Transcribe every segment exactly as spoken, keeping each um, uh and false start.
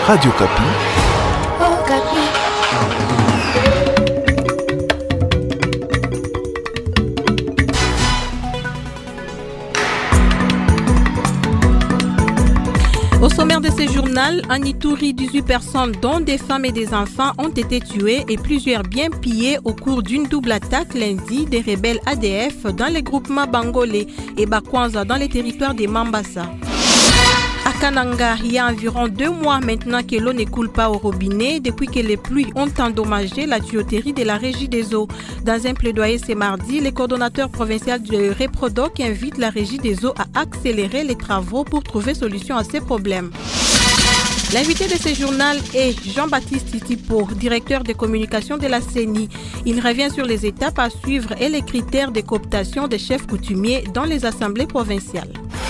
Radio Kapi. Oh, Kapi. Au sommaire de ce journal, en Ituri, dix-huit personnes, dont des femmes et des enfants, ont été tuées et plusieurs biens pillés au cours d'une double attaque lundi des rebelles A D F dans les groupements Bangolé et Bakwanza dans les territoires des Mambasa. À Kananga, il y a environ deux mois maintenant que l'eau ne coule pas au robinet depuis que les pluies ont endommagé la tuyauterie de la Régie des eaux. Dans un plaidoyer ce mardi, le coordonnateur provincial de Reprodoc invite la Régie des eaux à accélérer les travaux pour trouver solution à ces problèmes. L'invité de ce journal est Jean-Baptiste Titipo, directeur de communication de la C E N I. Il revient sur les étapes à suivre et les critères de cooptation des chefs coutumiers dans les assemblées provinciales.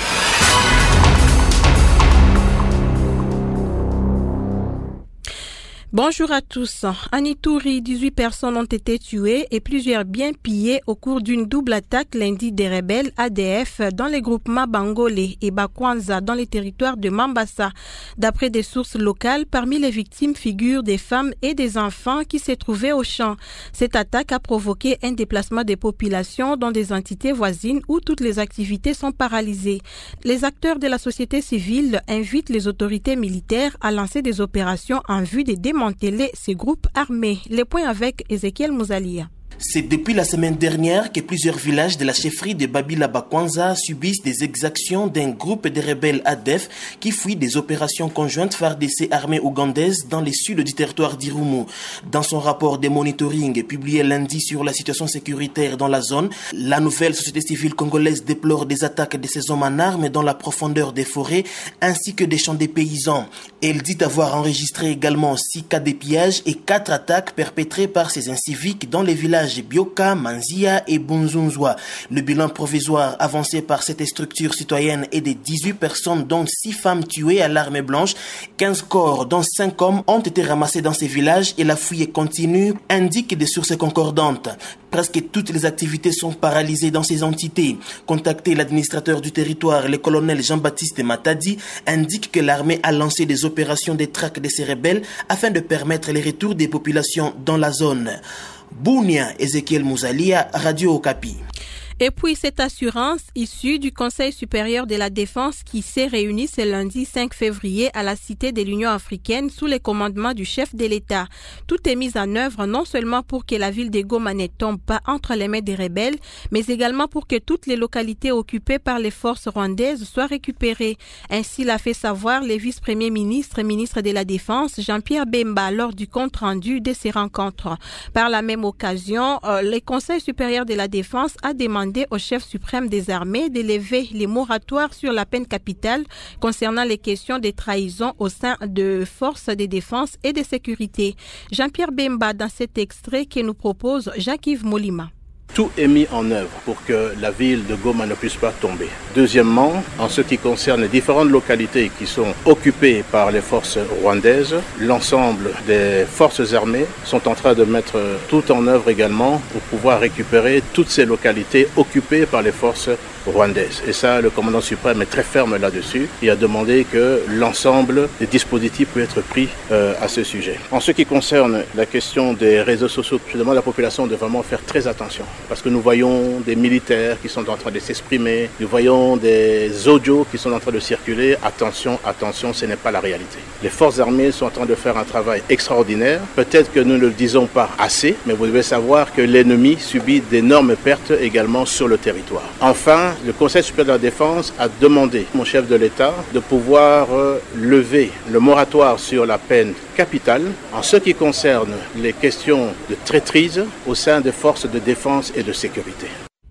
Bonjour à tous. En Ituri, dix-huit personnes ont été tuées et plusieurs biens pillés au cours d'une double attaque lundi des rebelles A D F dans les groupements Bangolé et Bakwanza dans les territoires de Mambasa. D'après des sources locales, parmi les victimes figurent des femmes et des enfants qui se trouvaient au champ. Cette attaque a provoqué un déplacement des populations dans des entités voisines où toutes les activités sont paralysées. Les acteurs de la société civile invitent les autorités militaires à lancer des opérations en vue de démanteler ces groupes armés. Les points avec Ezekiel Mouzalia. C'est depuis la semaine dernière que plusieurs villages de la chefferie de Babila Bakwanza subissent des exactions d'un groupe de rebelles A D F qui fuient des opérations conjointes F A R D C armée ougandaise dans le sud du territoire d'Irumu. Dans son rapport de monitoring publié lundi sur la situation sécuritaire dans la zone, la nouvelle société civile congolaise déplore des attaques de ces hommes en armes dans la profondeur des forêts ainsi que des champs des paysans. Elle dit avoir enregistré également six cas de pillage et quatre attaques perpétrées par ces inciviques dans les villages Bioka, Manzia et Bunzunzwa. Le bilan provisoire avancé par cette structure citoyenne est de dix-huit personnes dont six femmes tuées à l'arme blanche, quinze corps dont cinq hommes ont été ramassés dans ces villages et la fouille continue, indiquent des sources concordantes. Presque toutes les activités sont paralysées dans ces entités. Contacté l'administrateur du territoire, le colonel Jean-Baptiste Matadi, indique que l'armée a lancé des opérations de traque de ces rebelles afin de permettre le retour des populations dans la zone. Bounia, Ezekiel Mouzalia, Radio Okapi. Et puis cette assurance issue du Conseil supérieur de la défense qui s'est réuni ce lundi cinq février à la Cité de l'Union africaine sous le commandement du chef de l'État. Tout est mis en œuvre non seulement pour que la ville de Goma ne tombe pas entre les mains des rebelles, mais également pour que toutes les localités occupées par les forces rwandaises soient récupérées. Ainsi l'a fait savoir le vice-premier ministre et ministre de la Défense Jean-Pierre Bemba lors du compte-rendu de ces rencontres. Par la même occasion, euh, le Conseil supérieur de la défense a demandé au chef suprême des armées de lever les moratoires sur la peine capitale concernant les questions de trahison au sein de forces de défense et de sécurité. Jean-Pierre Bemba dans cet extrait que nous propose Jacques-Yves Molima. Tout est mis en œuvre pour que la ville de Goma ne puisse pas tomber. Deuxièmement, en ce qui concerne les différentes localités qui sont occupées par les forces rwandaises, l'ensemble des forces armées sont en train de mettre tout en œuvre également pour pouvoir récupérer toutes ces localités occupées par les forces rwandaises. Et ça, le commandant suprême est très ferme là-dessus. Il a demandé que l'ensemble des dispositifs puissent être pris euh, à ce sujet. En ce qui concerne la question des réseaux sociaux, je demande à la population de vraiment faire très attention. Parce que nous voyons des militaires qui sont en train de s'exprimer, nous voyons des audios qui sont en train de circuler. Attention, attention, ce n'est pas la réalité. Les forces armées sont en train de faire un travail extraordinaire. Peut-être que nous ne le disons pas assez, mais vous devez savoir que l'ennemi subit d'énormes pertes également sur le territoire. Enfin, le Conseil supérieur de la défense a demandé au chef de l'État de pouvoir lever le moratoire sur la peine capitale en ce qui concerne les questions de traîtrise au sein des forces de défense et de sécurité.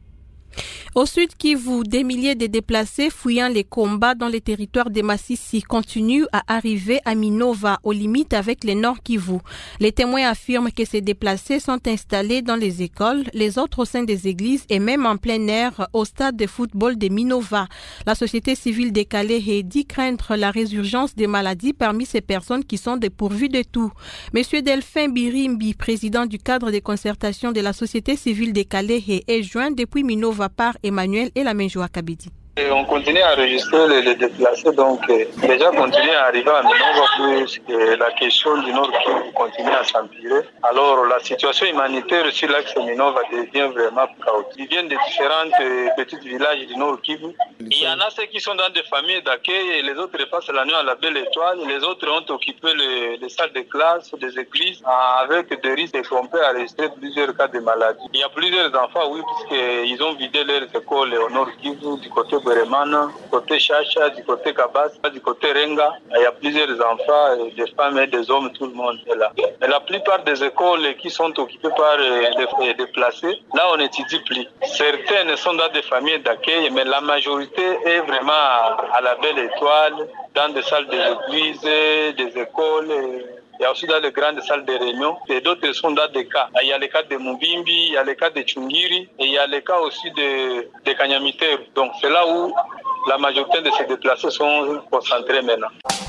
Au sud Kivu, des milliers de déplacés fuyant les combats dans les territoires de Massissi continuent à arriver à Minova, aux limites avec les Nord Kivu. Les témoins affirment que ces déplacés sont installés dans les écoles, les autres au sein des églises et même en plein air au stade de football de Minova. La société civile de Calais dit craindre la résurgence des maladies parmi ces personnes qui sont dépourvues de tout. Monsieur Delphin Birimbi, président du cadre de concertation de la société civile de Calais, est joint depuis Minova par Emmanuel et la Menjoa Kabidi. Et on continue à enregistrer les, les déplacés, donc euh, déjà continuer à arriver à Minova, plus que la question du Nord Kivu continue à s'empirer. Alors la situation humanitaire sur l'axe Minova devient vraiment chaotique. Ils viennent de différents euh, petits villages du Nord Kivu. Il y en a ceux qui sont dans des familles d'accueil et les autres passent la nuit à la Belle Étoile. Les autres ont occupé les, les salles de classe, des églises, avec des risques qu'on peut enregistrer plusieurs cas de maladie. Il y a plusieurs enfants, oui, puisqu'ils ont vidé leurs écoles au Nord Kivu, du côté Beremana, du côté Chacha, du côté Kabas, du côté Renga. Il y a plusieurs enfants, des femmes et des hommes, tout le monde est là. Et la plupart des écoles qui sont occupées par les déplacés, là on n'étudie plus. Certaines sont dans des familles d'accueil, mais la majorité est vraiment à la Belle Étoile, dans des salles d'église, des écoles. Il y a aussi dans les grandes salles de réunion, et d'autres sont dans des cas. Il y a les cas de Mubimbi, il y a les cas de Chungiri, et il y a les cas aussi de, de Kanyamiteru. Donc c'est là où la majorité de ces déplacés sont concentrés maintenant.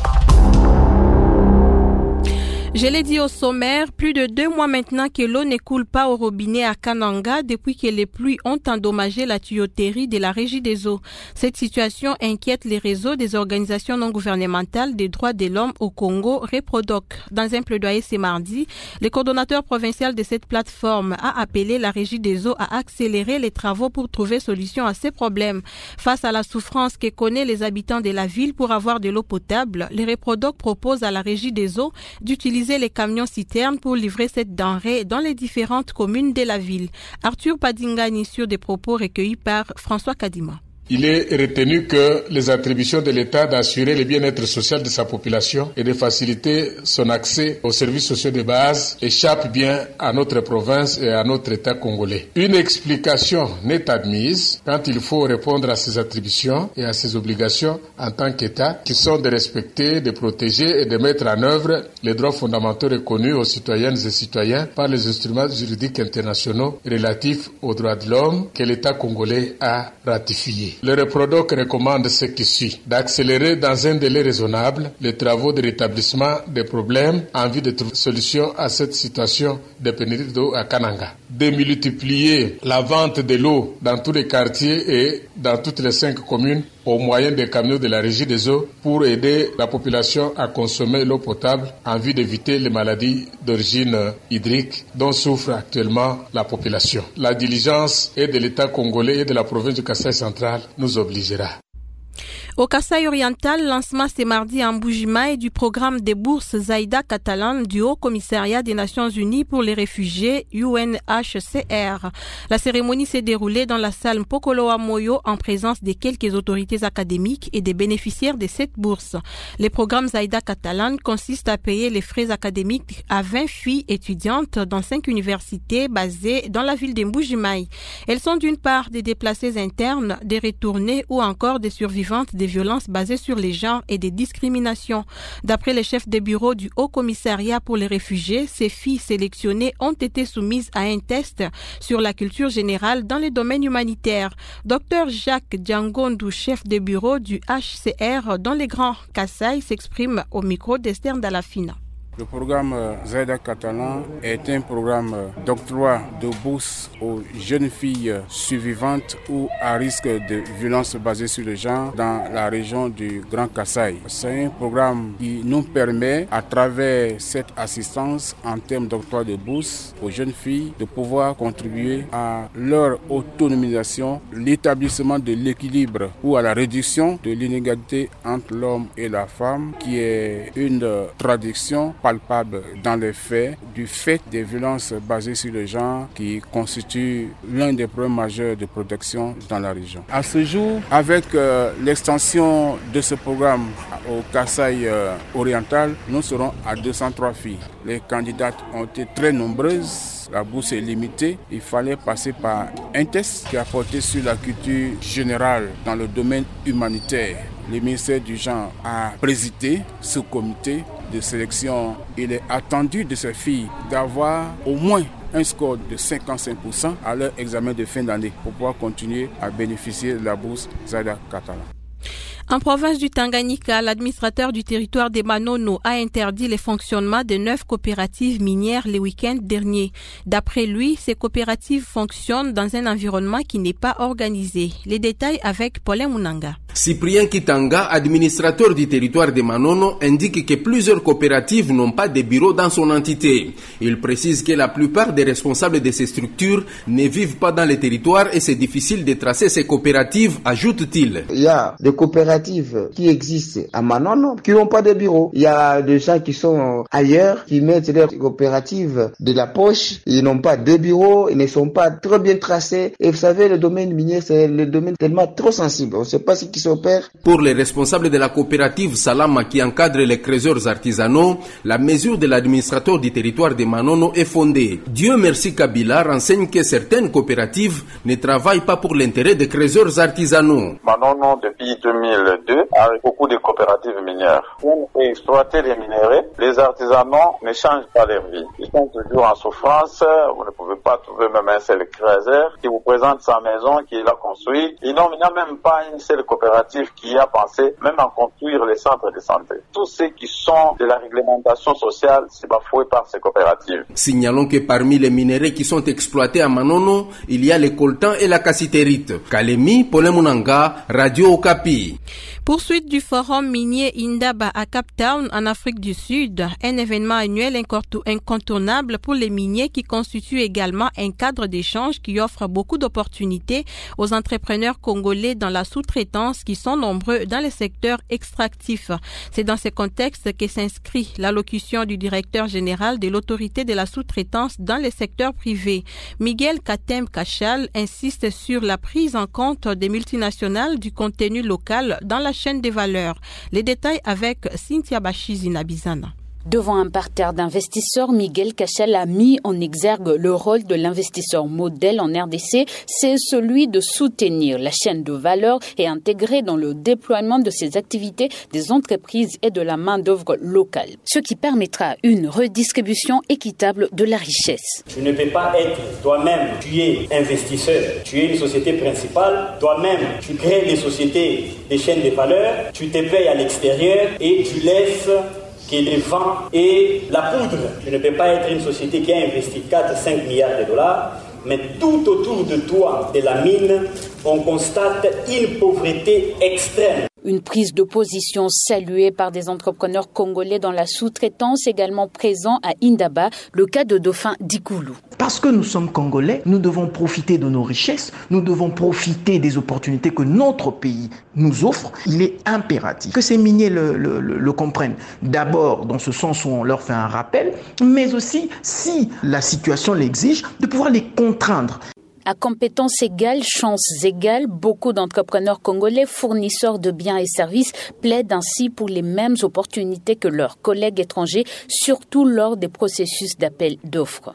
Je l'ai dit au sommaire, plus de deux mois maintenant que l'eau ne coule pas au robinet à Kananga depuis que les pluies ont endommagé la tuyauterie de la Régie des eaux. Cette situation inquiète les réseaux des organisations non gouvernementales des droits de l'homme au Congo, Reprodoc. Dans un plaidoyer ce mardi, le coordonnateur provincial de cette plateforme a appelé la Régie des eaux à accélérer les travaux pour trouver solution à ces problèmes. Face à la souffrance que connaissent les habitants de la ville pour avoir de l'eau potable, le Reprodoc propose à la Régie des eaux d'utiliser les camions citernes pour livrer cette denrée dans les différentes communes de la ville. Arthur Padingani sur des propos recueillis par François Kadima. Il est retenu que les attributions de l'État d'assurer le bien-être social de sa population et de faciliter son accès aux services sociaux de base échappent bien à notre province et à notre État congolais. Une explication n'est admise quand il faut répondre à ces attributions et à ces obligations en tant qu'État qui sont de respecter, de protéger et de mettre en œuvre les droits fondamentaux reconnus aux citoyennes et citoyens par les instruments juridiques internationaux relatifs aux droits de l'homme que l'État congolais a ratifiés. Le Reprodoc recommande ce qui suit, d'accélérer dans un délai raisonnable les travaux de rétablissement des problèmes en vue de trouver solution à cette situation de pénurie d'eau à Kananga, de multiplier la vente de l'eau dans tous les quartiers et dans toutes les cinq communes au moyen des camions de la Régie des eaux pour aider la population à consommer l'eau potable en vue d'éviter les maladies d'origine hydrique dont souffre actuellement la population. La diligence et de l'État congolais et de la province du Kasaï central nous obligera. Au Kasaï oriental, lancement ce mardi en Mbuji-Mayi du programme des bourses Zaïda Catalan du Haut Commissariat des Nations Unies pour les réfugiés U N H C R. La cérémonie s'est déroulée dans la salle Mpokoloa Moyo en présence de quelques autorités académiques et des bénéficiaires de cette bourse. Le programme Zaïda Catalan consiste à payer les frais académiques à vingt filles étudiantes dans cinq universités basées dans la ville de Mbuji-Mayi. Elles sont d'une part des déplacés internes, des retournés ou encore des survivantes des violences basées sur les genres et des discriminations. D'après le chef de bureau du Haut Commissariat pour les réfugiés, ces filles sélectionnées ont été soumises à un test sur la culture générale dans les domaines humanitaires. Docteur Jacques Djangondou, chef de bureau du H C R dans les Grands Kasaï, s'exprime au micro d'Esther Dalafina. Le programme Zaïda Catalan est un programme d'octroi de bourse aux jeunes filles survivantes ou à risque de violences basées sur le genre dans la région du Grand Kasaï. C'est un programme qui nous permet, à travers cette assistance en termes d'octroi de bourse aux jeunes filles, de pouvoir contribuer à leur autonomisation, l'établissement de l'équilibre ou à la réduction de l'inégalité entre l'homme et la femme, qui est une traduction palpable dans les faits du fait des violences basées sur le genre qui constituent l'un des problèmes majeurs de protection dans la région. À ce jour, avec euh, l'extension de ce programme au Kasaï euh, oriental, nous serons à deux cent trois filles. Les candidates ont été très nombreuses. La bourse est limitée. Il fallait passer par un test qui a porté sur la culture générale dans le domaine humanitaire. Le ministère du Genre a présidé ce comité de sélection. Il est attendu de ces filles d'avoir au moins un score de cinquante-cinq pour cent à leur examen de fin d'année pour pouvoir continuer à bénéficier de la bourse Zaïda Catalan. En province du Tanganyika, l'administrateur du territoire des Manono a interdit le fonctionnement de neuf coopératives minières les week-ends derniers. D'après lui, ces coopératives fonctionnent dans un environnement qui n'est pas organisé. Les détails avec Paulin Munanga. Cyprien Kitanga, administrateur du territoire de Manono, indique que plusieurs coopératives n'ont pas de bureau dans son entité. Il précise que la plupart des responsables de ces structures ne vivent pas dans le territoire et c'est difficile de tracer ces coopératives, ajoute-t-il. Il y a des coopératives qui existent à Manono qui n'ont pas de bureau. Il y a des gens qui sont ailleurs, qui mettent leurs coopératives de la poche. Ils n'ont pas de bureau, ils ne sont pas très bien tracés. Et vous savez, le domaine minier, c'est le domaine tellement trop sensible. On ne sait pas ce qui s'opère. Pour les responsables de la coopérative Salama qui encadre les creuseurs artisanaux, la mesure de l'administrateur du territoire de Manono est fondée. Dieu merci Kabila renseigne que certaines coopératives ne travaillent pas pour l'intérêt des creuseurs artisanaux. Manono, depuis deux mille deux, avec beaucoup de coopératives minières. Pour exploiter les minéraux, les artisanaux ne changent pas leur vie. Ils sont toujours en souffrance. Vous ne pouvez pas trouver même un seul creuseur qui vous présente sa maison qu'il a construite. Il n'y a même pas une seule coopérative qui a pensé même à construire les centres de santé. Tous ceux qui sont de la réglementation sociale, c'est bafoué par ces coopératives. Signalons que parmi les minéraux qui sont exploités à Manono, il y a le coltan et la cassitérite. Kalemi, Paulin Munanga, Radio Okapi. Poursuite du forum minier Indaba à Cape Town en Afrique du Sud, un événement annuel incontournable pour les miniers qui constitue également un cadre d'échange qui offre beaucoup d'opportunités aux entrepreneurs congolais dans la sous-traitance qui sont nombreux dans les secteurs extractifs. C'est dans ce contexte que s'inscrit l'allocution du directeur général de l'autorité de la sous-traitance dans les secteurs privés. Miguel Katem Kachal insiste sur la prise en compte des multinationales du contenu local dans la chaîne des valeurs. Les détails avec Cynthia Bachizi-Nabizana. Devant un parterre d'investisseurs, Miguel Kachal a mis en exergue le rôle de l'investisseur modèle en R D C, c'est celui de soutenir la chaîne de valeur et intégrer dans le déploiement de ses activités des entreprises et de la main-d'œuvre locale, ce qui permettra une redistribution équitable de la richesse. Tu ne peux pas être toi-même, tu es investisseur, tu es une société principale, toi-même tu crées les sociétés des chaînes de valeur, tu te payes à l'extérieur et tu laisses que les vents et la poudre. Tu ne peux pas être une société qui a investi quatre à cinq milliards de dollars, mais tout autour de toi, de la mine, on constate une pauvreté extrême. Une prise de position saluée par des entrepreneurs congolais dans la sous-traitance également présents à Indaba, le cas de Dauphin Dikoulou. Parce que nous sommes congolais, nous devons profiter de nos richesses, nous devons profiter des opportunités que notre pays nous offre. Il est impératif que ces miniers le, le, le, le comprennent. D'abord, dans ce sens où on leur fait un rappel, mais aussi, si la situation l'exige, de pouvoir les contraindre. À compétences égales, chances égales, beaucoup d'entrepreneurs congolais, fournisseurs de biens et services, plaident ainsi pour les mêmes opportunités que leurs collègues étrangers, surtout lors des processus d'appel d'offres.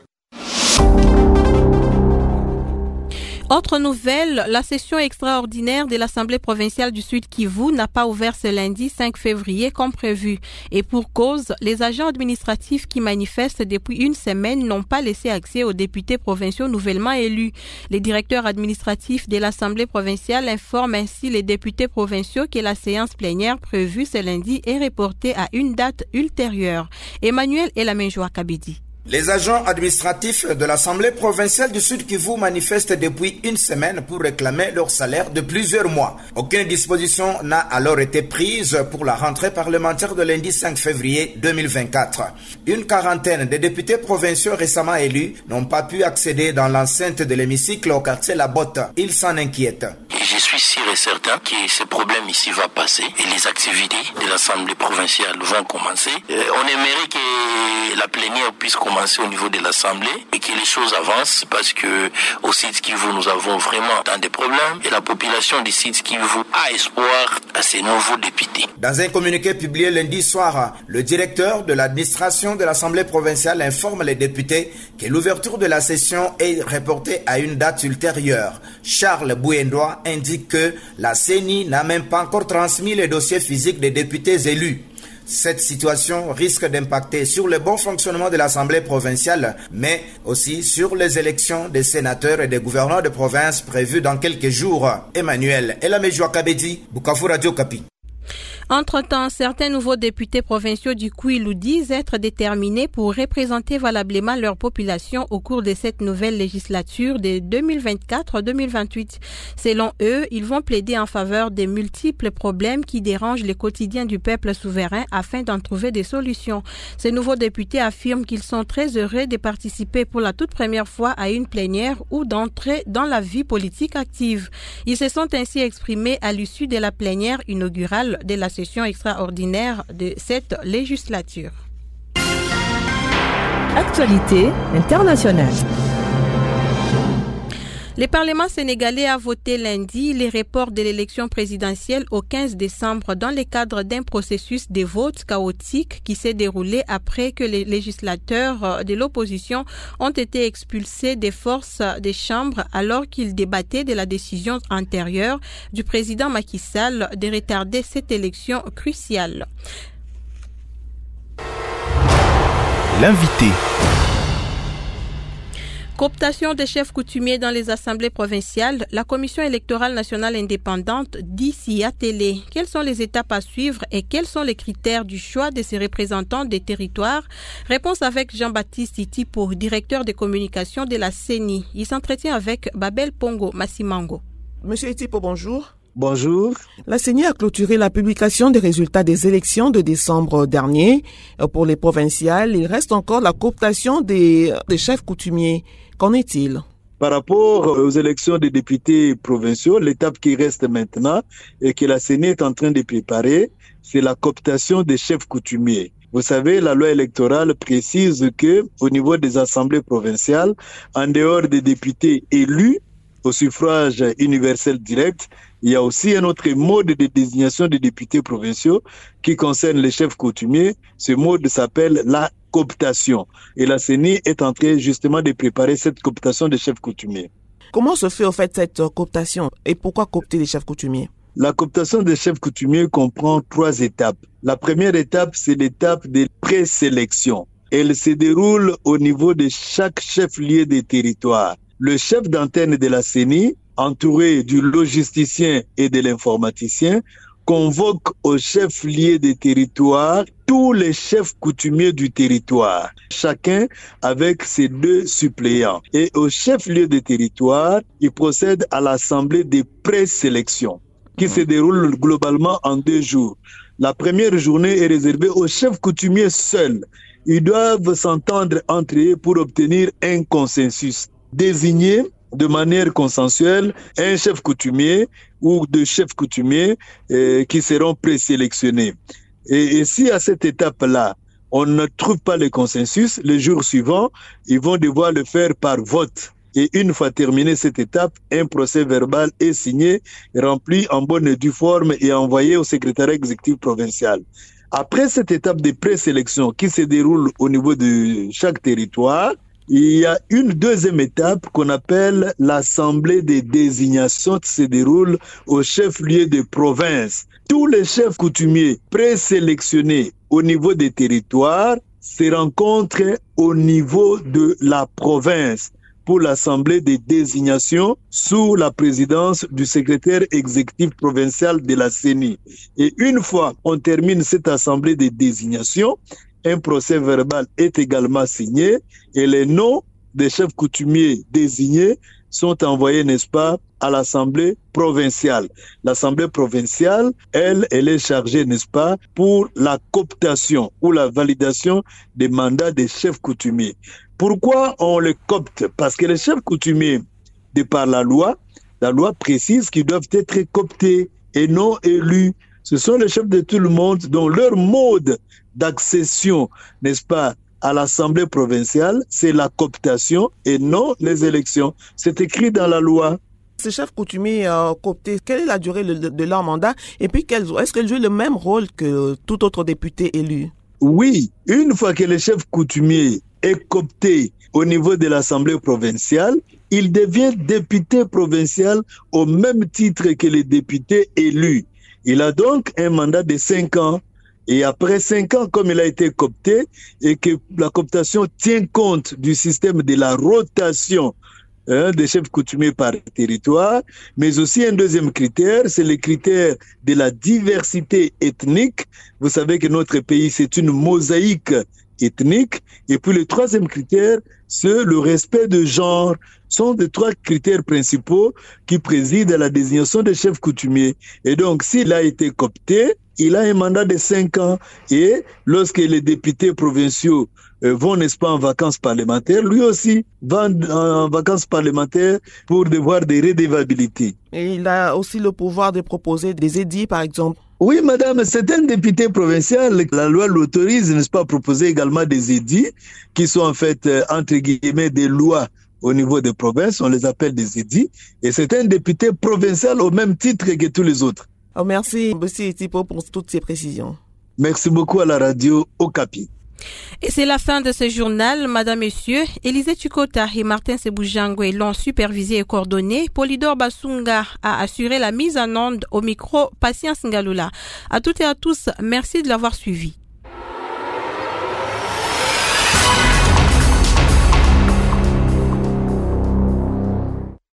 Autre nouvelle, la session extraordinaire de l'Assemblée provinciale du Sud Kivu n'a pas ouvert ce lundi cinq février comme prévu. Et pour cause, les agents administratifs qui manifestent depuis une semaine n'ont pas laissé accès aux députés provinciaux nouvellement élus. Les directeurs administratifs de l'Assemblée provinciale informent ainsi les députés provinciaux que la séance plénière prévue ce lundi est reportée à une date ultérieure. Emmanuel Elamenjoa Kabedi. Les agents administratifs de l'Assemblée provinciale du Sud Kivu manifestent depuis une semaine pour réclamer leur salaire de plusieurs mois. Aucune disposition n'a alors été prise pour la rentrée parlementaire de lundi cinq février deux mille vingt-quatre. Une quarantaine de députés provinciaux récemment élus n'ont pas pu accéder dans l'enceinte de l'hémicycle au quartier La Botte. Ils s'en inquiètent. Je suis sûr et certain que ce problème ici va passer et les activités de l'Assemblée provinciale vont commencer. Euh, on aimerait que la plénière puisse commencer au niveau de l'Assemblée et que les choses avancent parce que au Sud Kivu nous avons vraiment tant de problèmes et la population du Sud Kivu a espoir à ces nouveaux députés. Dans un communiqué publié lundi soir, le directeur de l'administration de l'Assemblée provinciale informe les députés que l'ouverture de la session est reportée à une date ultérieure. Charles Bouendois indique que la C E N I n'a même pas encore transmis les dossiers physiques des députés élus. Cette situation risque d'impacter sur le bon fonctionnement de l'Assemblée provinciale, mais aussi sur les élections des sénateurs et des gouverneurs de province prévues dans quelques jours. Emmanuel Elamejoua Kabedi, Bukavu Radio Kapi. Entre-temps, certains nouveaux députés provinciaux du Kwilu disent être déterminés pour représenter valablement leur population au cours de cette nouvelle législature de deux mille vingt-quatre à deux mille vingt-huit. Selon eux, ils vont plaider en faveur des multiples problèmes qui dérangent le quotidien du peuple souverain afin d'en trouver des solutions. Ces nouveaux députés affirment qu'ils sont très heureux de participer pour la toute première fois à une plénière ou d'entrer dans la vie politique active. Ils se sont ainsi exprimés à l'issue de la plénière inaugurale de la session extraordinaire de cette législature. Actualité internationale. Le Parlement sénégalais a voté lundi les reports de l'élection présidentielle au quinze décembre dans le cadre d'un processus de vote chaotique qui s'est déroulé après que les législateurs de l'opposition ont été expulsés des forces des chambres alors qu'ils débattaient de la décision antérieure du président Macky Sall de retarder cette élection cruciale. L'invité. Cooptation des chefs coutumiers dans les assemblées provinciales, la Commission électorale nationale indépendante dit s'y atteler. Quelles sont les étapes à suivre et quels sont les critères du choix de ces représentants des territoires? Réponse avec Jean-Baptiste Itipo, directeur de communication de la C E N I. Il s'entretient avec Babel Pongo Massimango. Monsieur Itipo, bonjour. Bonjour. La C E N I a clôturé la publication des résultats des élections de décembre dernier. Pour les provinciales, il reste encore la cooptation des, des chefs coutumiers. Qu'en est-il? Par rapport aux élections des députés provinciaux, l'étape qui reste maintenant et que la C E N I est en train de préparer, c'est la cooptation des chefs coutumiers. Vous savez, la loi électorale précise que, au niveau des assemblées provinciales, en dehors des députés élus au suffrage universel direct, il y a aussi un autre mode de désignation des députés provinciaux qui concerne les chefs coutumiers. Ce mode s'appelle la cooptation. Et la C E N I est en train justement de préparer cette cooptation des chefs coutumiers. Comment se fait au fait cette cooptation et pourquoi coopter les chefs coutumiers? La cooptation des chefs coutumiers comprend trois étapes. La première étape, c'est l'étape de présélection. Elle se déroule au niveau de chaque chef-lieu des territoires. Le chef d'antenne de la C E N I, entouré du logisticien et de l'informaticien, convoque au chef-lieu des territoires tous les chefs coutumiers du territoire, chacun avec ses deux suppléants. Et au chef-lieu des territoires, il procède à l'assemblée des présélections qui se déroule globalement en deux jours. La première journée est réservée aux chefs coutumiers seuls. Ils doivent s'entendre entre eux pour obtenir un consensus. Désigner de manière consensuelle un chef coutumier ou deux chefs coutumiers euh, qui seront présélectionnés. Et, et si à cette étape-là, on ne trouve pas le consensus, le jour suivant, ils vont devoir le faire par vote. Et une fois terminée cette étape, un procès verbal est signé, rempli en bonne et due forme et envoyé au secrétariat exécutif provincial. Après cette étape de présélection qui se déroule au niveau de chaque territoire, il y a une deuxième étape qu'on appelle l'assemblée des désignations qui se déroule au chef-lieu de province. Tous les chefs coutumiers présélectionnés au niveau des territoires se rencontrent au niveau de la province pour l'assemblée des désignations sous la présidence du secrétaire exécutif provincial de la C E N I. Et une fois on termine cette assemblée des désignations, un procès verbal est également signé et les noms des chefs coutumiers désignés sont envoyés, n'est-ce pas, à l'Assemblée provinciale. L'Assemblée provinciale, elle, elle est chargée, n'est-ce pas, pour la cooptation ou la validation des mandats des chefs coutumiers. Pourquoi on les copte? Parce que les chefs coutumiers, de par la loi, la loi précise qu'ils doivent être cooptés et non élus. Ce sont les chefs de tout le monde dont leur mode d'accession, n'est-ce pas, à l'Assemblée provinciale, c'est la cooptation et non les élections. C'est écrit dans la loi. Ces chefs coutumiers euh, cooptés, quelle est la durée de, de leur mandat? Et puis, est-ce qu'ils jouent le même rôle que tout autre député élu? Oui, une fois que le chef coutumier est coopté au niveau de l'Assemblée provinciale, il devient député provincial au même titre que les députés élus. Il a donc un mandat de cinq ans. Et après cinq ans, comme il a été coopté, et que la cooptation tient compte du système de la rotation hein, des chefs coutumiers par territoire, mais aussi un deuxième critère, c'est le critère de la diversité ethnique. Vous savez que notre pays, c'est une mosaïque ethnique. Et puis le troisième critère, c'est le respect de genre. Ce sont les trois critères principaux qui président à la désignation des chefs coutumiers. Et donc, s'il a été coopté, il a un mandat de cinq ans. Et lorsque les députés provinciaux euh, vont, n'est-ce pas, en vacances parlementaires, lui aussi va en, en vacances parlementaires pour devoir des redevabilités. Et il a aussi le pouvoir de proposer des édits, par exemple. Oui, madame, c'est un député provincial. La loi l'autorise, n'est-ce pas, à proposer également des édits qui sont en fait, euh, entre guillemets, des lois au niveau des provinces. On les appelle des édits. Et c'est un député provincial au même titre que tous les autres. Oh, merci, monsieur Etipo, pour toutes ces précisions. Merci beaucoup à la radio Okapi. Et c'est la fin de ce journal, madame, messieurs. Élisée Tukota et Martin Seboujangwe l'ont supervisé et coordonné. Polydor Basunga a assuré la mise en onde au micro Patience Ngalula. À toutes et à tous, merci de l'avoir suivi.